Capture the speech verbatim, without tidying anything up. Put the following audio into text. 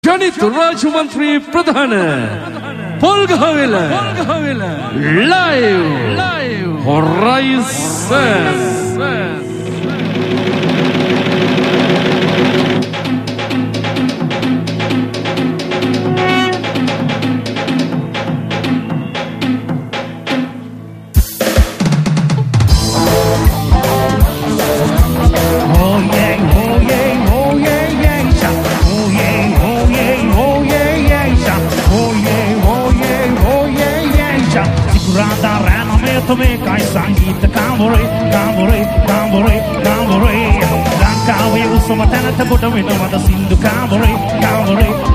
ජනිත රාජ මන්ත්‍රී ප්‍රධාන Polgahawela live live Horizon Kai Sangita Kamore, Kamore, Kamore, Kamore. Lankawe Usamatana Tabuda Window, Sindhu Kamore, Kamore.